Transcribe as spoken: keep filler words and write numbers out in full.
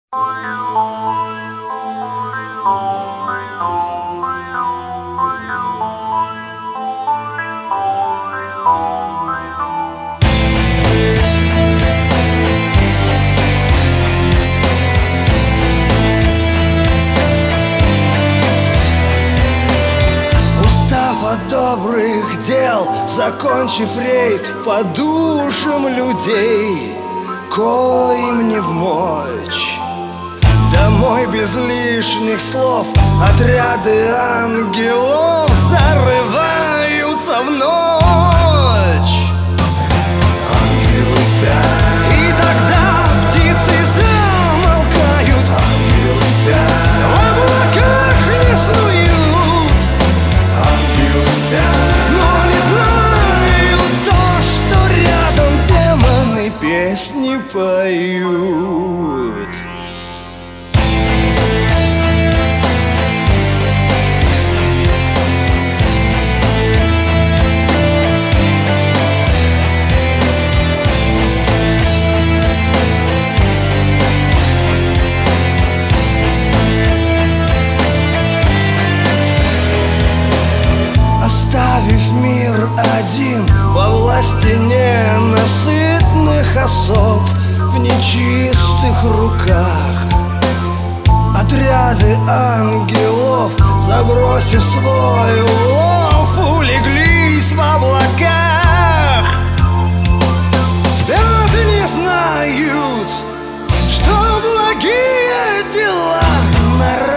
От добрых дел, закончив рейд по душам людей, коим не вмочь, домой без лишних слов отряды ангелов зарываются в ночь. Ангелы спят, и тогда птицы замолкают. Ангелы спят, в облаках не снуют. Ангелы спят, но не знают то, что рядом демоны песни поют. Оставив мир один во власти ненасытных особ в нечистых руках, отряды ангелов, забросив свой улов, улеглись в облаках. Спят и не знают, что благие дела на